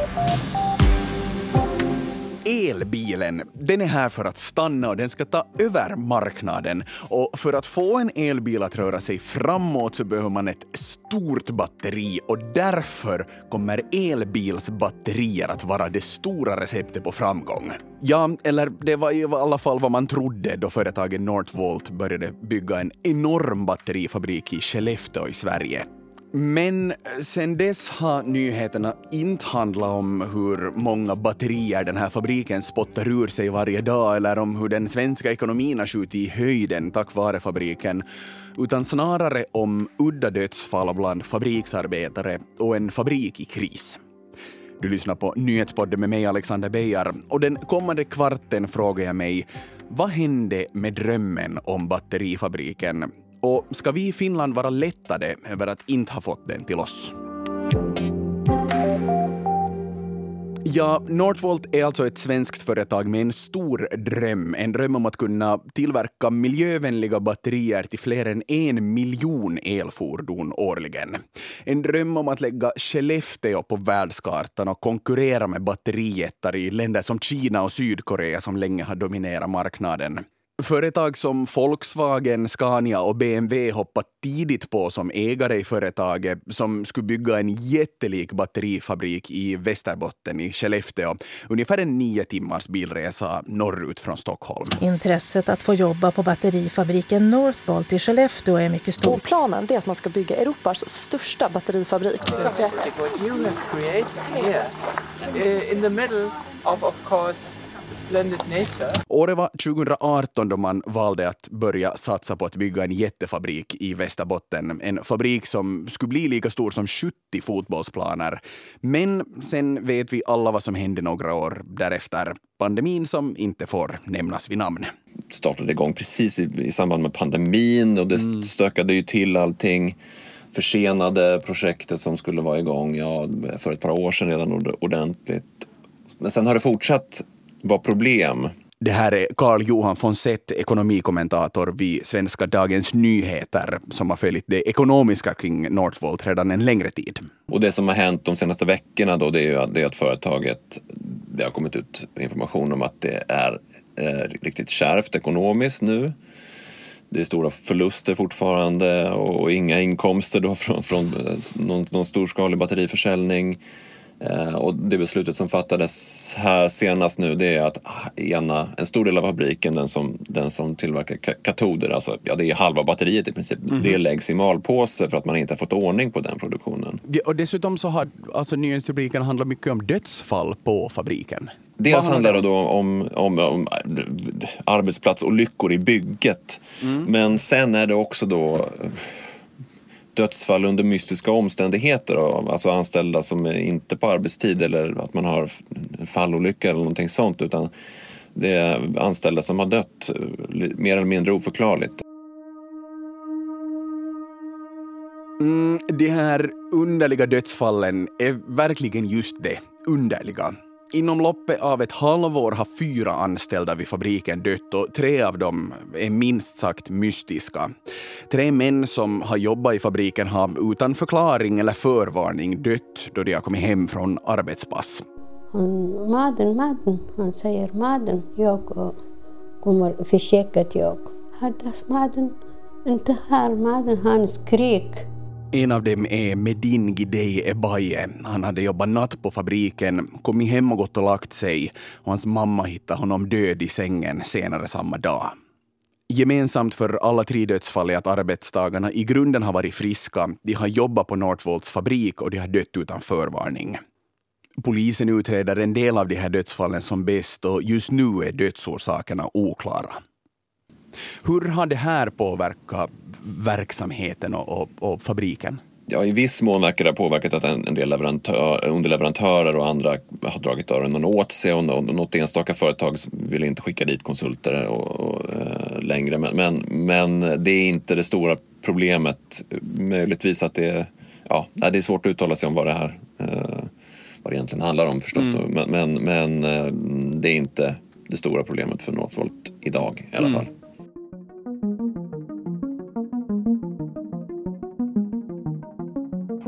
Elbilen, den är här för att stanna och den ska ta över marknaden. Och för att få en elbil att röra sig framåt så behöver man ett stort batteri och därför kommer elbilsbatterier att vara det stora receptet på framgång. Ja, eller det var i alla fall vad man trodde då företaget Northvolt började bygga en enorm batterifabrik i Skellefteå i Sverige. Men sen dess har nyheterna inte handlat om hur många batterier den här fabriken spottar ur sig varje dag eller om hur den svenska ekonomin har skjutit i höjden tack vare fabriken, utan snarare om udda dödsfall bland fabriksarbetare och en fabrik i kris. Du lyssnar på Nyhetspodden med mig, Alexander Beijer, och den kommande kvarten frågar jag mig: vad hände med drömmen om batterifabriken? Och ska vi i Finland vara lättade över att inte ha fått den till oss? Ja, Northvolt är alltså ett svenskt företag med en stor dröm. En dröm om att kunna tillverka miljövänliga batterier till fler än 1 miljon elfordon årligen. En dröm om att lägga Skellefteå på världskartan och konkurrera med batterijättar i länder som Kina och Sydkorea som länge har dominerat marknaden. Företag som Volkswagen, Scania och BMW hoppat tidigt på som ägare i företaget som skulle bygga en jättelik batterifabrik i Västerbotten i Skellefteå. Ungefär en 9 timmars bilresa norrut från Stockholm. Intresset att få jobba på batterifabriken Northvolt i Skellefteå är mycket stort. Och planen är att man ska bygga Europas största batterifabrik. Fantastic what you have created here. In the middle of course, splendid nature. Året var 2018 då man valde att börja satsa på att bygga en jättefabrik i Västerbotten. En fabrik som skulle bli lika stor som 70 fotbollsplaner. Men sen vet vi alla vad som hände några år därefter. Pandemin som inte får nämnas vid namn. Startade igång precis i samband med pandemin och det stökade ju till allting. Försenade projektet som skulle vara igång för ett par år sedan redan ordentligt. Men sen har det fortsatt var problem. Det här är Carl-Johan Fonsett, ekonomikommentator vid Svenska Dagens Nyheter, som har följt det ekonomiska kring Northvolt redan en längre tid. Och det som har hänt de senaste veckorna då, det är att företaget, det har kommit ut information om att det är riktigt kärvt ekonomiskt nu. Det är stora förluster fortfarande och inga inkomster då från någon storskalig batteriförsäljning. Och det beslutet som fattades här senast nu, det är att en stor del av fabriken, den som tillverkar katoder, alltså det är halva batteriet i princip, det läggs i malpåse för att man inte har fått ordning på den produktionen. Och dessutom så har alltså nyhetsrubriken handlat mycket om dödsfall på fabriken. Dels handlar det då om arbetsplatsolyckor i bygget, men sen är det också då dödsfall under mystiska omständigheter, alltså anställda som är inte på arbetstid eller att man har fallolyckor eller någonting sånt, utan det är anställda som har dött mer eller mindre oförklarligt. De här underliga dödsfallen är verkligen just det, underliga. Inom loppet av ett halvår har 4 anställda vid fabriken dött och 3 av dem är minst sagt mystiska. 3 män som har jobbat i fabriken har utan förklaring eller förvarning dött då de har kommit hem från arbetspass. Maden, han säger maden, jag kommer försöka att jag. Haddas maden, inte här maden, han skrik. En av dem är Medin Gidei Ebaye. Han hade jobbat natt på fabriken, kommit hem och gått och lagt sig. Och hans mamma hittade honom död i sängen senare samma dag. Gemensamt för alla 3 dödsfall är att arbetstagarna i grunden har varit friska. De har jobbat på Northvolts fabrik och de har dött utan förvarning. Polisen utreder en del av de här dödsfallen som bäst och just nu är dödsorsakerna oklara. Hur har det här påverkat verksamheten och fabriken? Ja, i viss mån verkar det ha påverkat att en del underleverantörer och andra har dragit öronen åt sig och något enstaka företag vill inte skicka dit konsulter längre. Men det är inte det stora problemet. Möjligtvis att det är svårt att uttala sig om vad det egentligen handlar om förstås. Men det är inte det stora problemet för Northvolt idag i alla fall.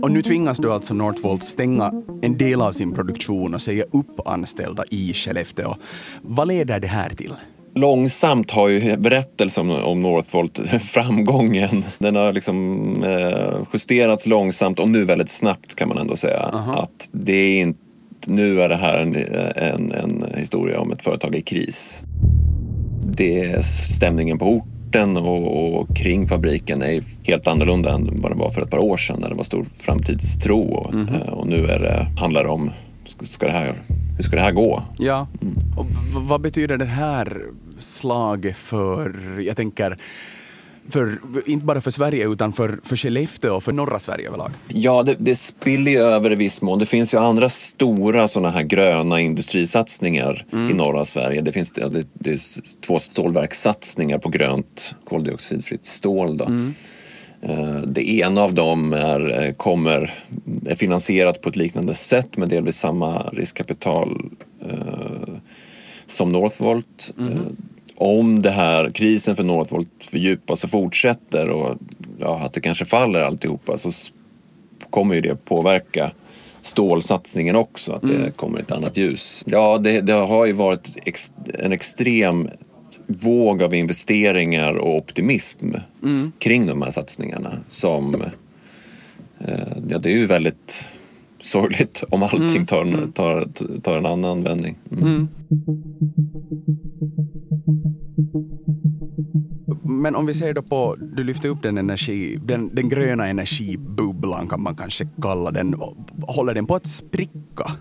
Och nu tvingas då alltså Northvolt stänga en del av sin produktion och säga upp anställda i Skellefteå. Vad leder det här till? Långsamt har ju berättelsen om Northvolt framgången. Den har liksom justerats långsamt och nu väldigt snabbt kan man ändå säga. Att det är inte, nu är det här en historia om ett företag i kris. Det är stämningen på orten och kring fabriken är helt annorlunda än vad det var för ett par år sedan när det var stor framtidstro. Och nu handlar det om hur ska det här gå? Ja, och vad betyder det här slaget för, jag tänker, för, inte bara för Sverige utan för Skellefteå och för norra Sverige överlag? Ja, det spiller ju över i viss mån. Det finns ju andra stora sådana här gröna industrisatsningar i norra Sverige. Det finns det är 2 stålverkssatsningar på grönt koldioxidfritt stål då. Det ena av dem är finansierat på ett liknande sätt med delvis samma riskkapital som Northvolt. Om det här krisen för Northvolt fördjupas och fortsätter och att det kanske faller alltihopa, så kommer ju det påverka stålsatsningen också, att det kommer ett annat ljus. Ja, det har ju varit en extrem våg av investeringar och optimism kring de här satsningarna som det är ju väldigt sorgligt om allting tar en annan vändning. Men om vi ser då på, du lyfter upp den gröna energibubblan kan man kanske kalla den. Håller den på att spricka?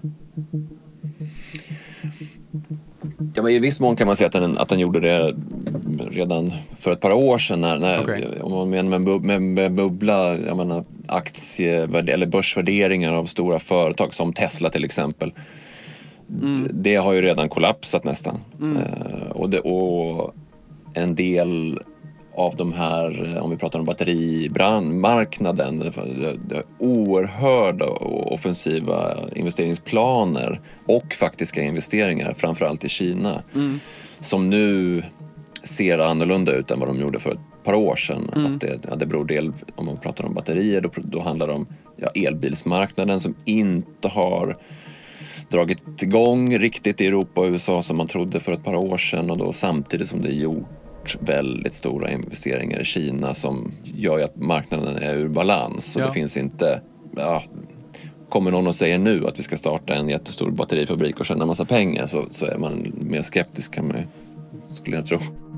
Ja, men i viss mån kan man säga att den gjorde det redan för ett par år sedan om man menar med bubbla, jag menar eller börsvärderingar av stora företag som Tesla till exempel. Det har ju redan kollapsat nästan. Och en del av de här, om vi pratar om batterimarknaden, det oerhörda och offensiva investeringsplaner och faktiska investeringar, framförallt i Kina, som nu ser annorlunda ut än vad de gjorde för ett par år sedan. Att det beror del, om man pratar om batterier, då handlar det om elbilsmarknaden som inte har dragit igång riktigt i Europa och USA som man trodde för ett par år sedan, och då samtidigt som det är gjort väldigt stora investeringar i Kina som gör att marknaden är ur balans. Och det finns inte, kommer någon och säger nu att vi ska starta en jättestor batterifabrik och tjäna massa pengar, så är man mer skeptisk, skulle jag tro.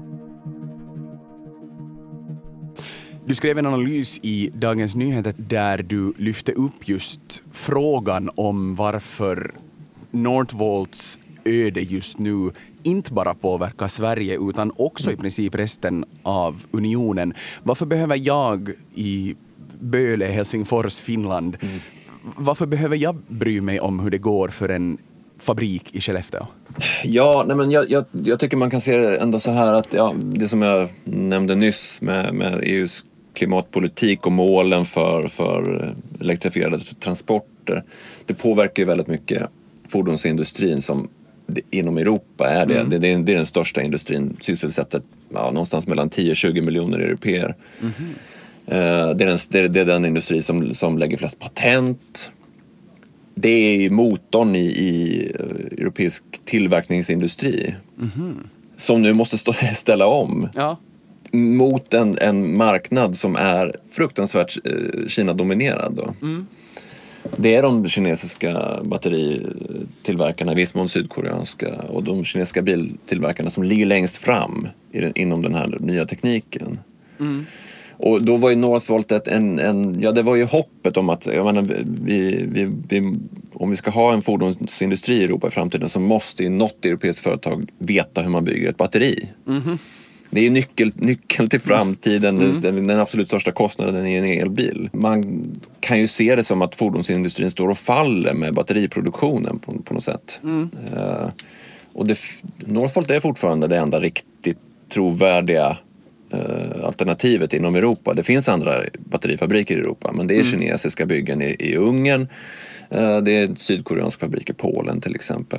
Du skrev en analys i Dagens Nyheter där du lyfte upp just frågan om varför Northvolts öde just nu inte bara påverkar Sverige utan också i princip resten av unionen. Varför behöver jag i Böle, Helsingfors, Finland, varför behöver jag bry mig om hur det går för en fabrik i Skellefteå? Ja, nej men jag tycker man kan se det ändå så här att det som jag nämnde nyss med EUs klimatpolitik och målen för elektrifierade transporter, det påverkar ju väldigt mycket fordonsindustrin som inom Europa är det. Det är den största industrin, sysselsätter någonstans mellan 10-20 miljoner européer. Det är den industri som lägger flest patent. Det är motorn i europeisk tillverkningsindustri som nu måste ställa om mot en marknad som är fruktansvärt Kina-dominerad då. Det är de kinesiska batteritillverkarna, i viss mån sydkoreanska, och de kinesiska biltillverkarna som ligger längst fram inom den här nya tekniken. Och då var ju Northvolt det var ju hoppet om att om vi ska ha en fordonsindustri i Europa i framtiden så måste ju något europeiskt företag veta hur man bygger ett batteri. Det är ju nyckeln till framtiden, den absolut största kostnaden i en elbil. Man kan ju se det som att fordonsindustrin står och faller med batteriproduktionen på något sätt. Och Northvolt är fortfarande det enda riktigt trovärdiga alternativet inom Europa. Det finns andra batterifabriker i Europa, men det är kinesiska byggen i Ungern. Det är sydkoreansk fabrik i Polen till exempel.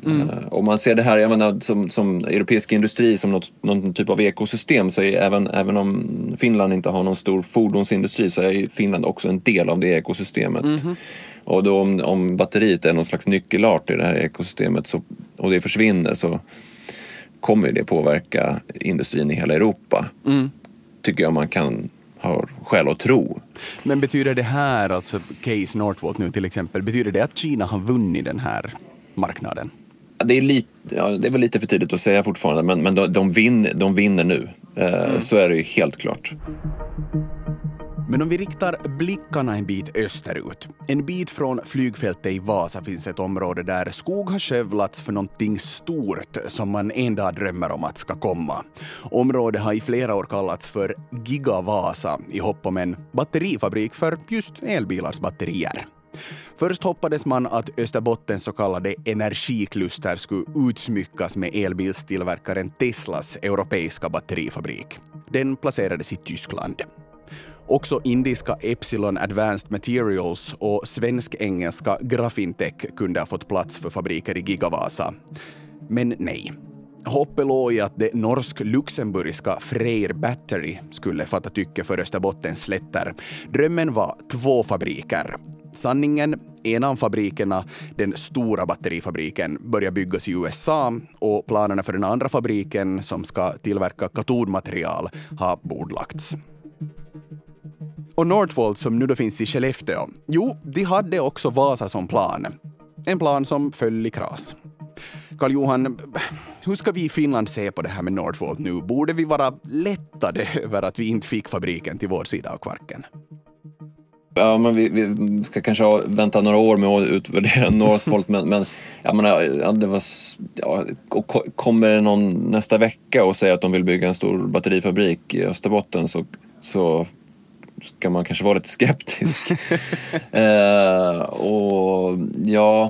Om man ser det här, jag menar, som europeisk industri som någon typ av ekosystem, så är även om Finland inte har någon stor fordonsindustri, så är Finland också en del av det ekosystemet. Och då om batteriet är någon slags nyckelart i det här ekosystemet och det försvinner, så kommer det påverka industrin i hela Europa. Tycker jag man kan ha skäl att tro. Men betyder det här, alltså case Northvolt nu till exempel, betyder det att Kina har vunnit den här marknaden? Det är väl lite för tidigt att säga fortfarande, men de vinner nu. Så är det ju helt klart. Men om vi riktar blickarna en bit österut. En bit från flygfältet i Vasa finns ett område där skog har skövlats för någonting stort som man en dag drömmer om att ska komma. Området har i flera år kallats för Giga Vasa i hopp om en batterifabrik för just elbilars batterier. Först hoppades man att Österbottens så kallade energikluster skulle utsmyckas med elbilstillverkaren Teslas europeiska batterifabrik. Den placerades i Tyskland. Också indiska Epsilon Advanced Materials och svensk-engelska Graphintech kunde ha fått plats för fabriker i Gigavasa. Men nej. Hoppet låg i att det norsk-luxemburgiska Freyr Battery skulle fatta tycke för Österbottens slätter. Drömmen var 2 fabriker. Sanningen, en av fabrikerna, den stora batterifabriken, börjar byggas i USA och planerna för den andra fabriken som ska tillverka katodmaterial har bordlagts. Och Northvolt som nu då finns i Skellefteå, jo, de hade också Vasa som plan. En plan som föll i kras. Karl-Johan, hur ska vi i Finland se på det här med Northvolt nu? Borde vi vara lättade över att vi inte fick fabriken till vår sida av Kvarken? Ja, men vi ska kanske vänta några år med att utvärdera Northvolt, men jag menar, det var, kommer någon nästa vecka och säger att de vill bygga en stor batterifabrik i Österbotten, så ska man kanske vara lite skeptisk. Och ja,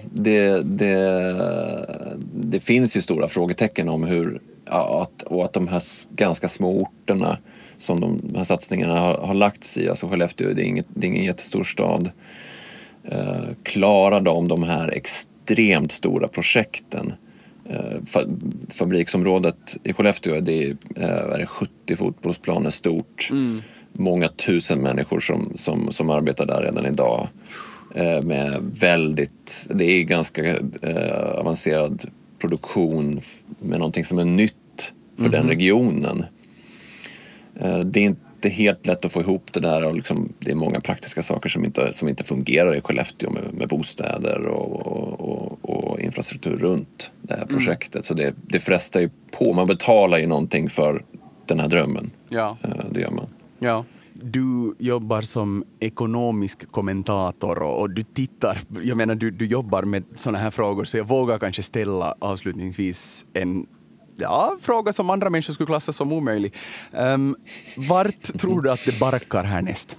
det finns ju stora frågetecken om hur att de här ganska små orterna som de här satsningarna har lagts i, alltså Skellefteå, det är ingen jättestor stad, klarar de här extremt stora projekten. Fabriksområdet i Skellefteå, det är 70 fotbollsplaner stort. Många tusen människor som arbetar där redan idag, med det är ganska avancerad produktion med någonting som är nytt för den regionen. Det är inte helt lätt att få ihop det där, och liksom, det är många praktiska saker som inte fungerar i Skellefteå med bostäder och infrastruktur runt det här projektet. Så det frestar ju på, man betalar ju någonting för den här drömmen. Ja. Det gör man. Ja. Du jobbar som ekonomisk kommentator och du tittar, jag menar du jobbar med såna här frågor, så jag vågar kanske ställa avslutningsvis en fråga som andra människor skulle klassa som omöjlig. Vart tror du att det barkar härnäst?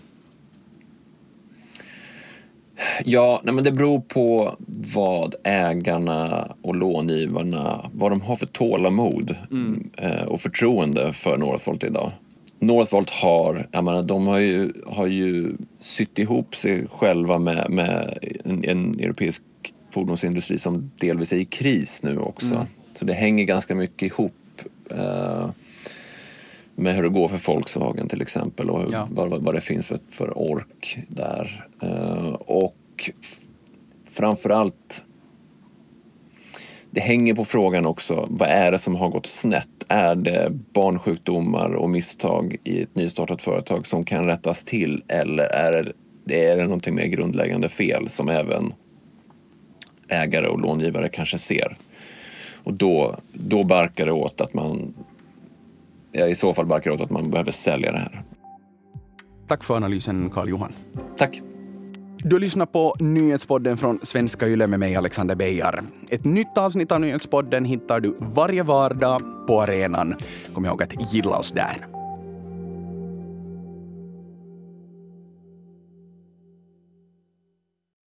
Ja, men det beror på vad ägarna och långivarna, vad de har för tålamod och förtroende för Northvolt idag. Northvolt har ju sytt ihop sig själva med en europeisk fordonsindustri som delvis är i kris nu också. Så det hänger ganska mycket ihop med hur det går för Volkswagen till exempel, och vad det finns för ork där. Och framförallt, det hänger på frågan också, vad är det som har gått snett? Är det barnsjukdomar och misstag i ett nystartat företag som kan rättas till, eller är det någonting mer grundläggande fel som även ägare och långivare kanske ser? Och då barkar det åt att i så fall barkar det åt att man behöver sälja det här. Tack för analysen, Karl-Johan. Tack. Du lyssnar på Nyhetspodden från Svenska Yle med mig, Alexander Beijer. Ett nytt avsnitt av Nyhetspodden hittar du varje vardag på arenan. Kom ihåg att gilla oss där.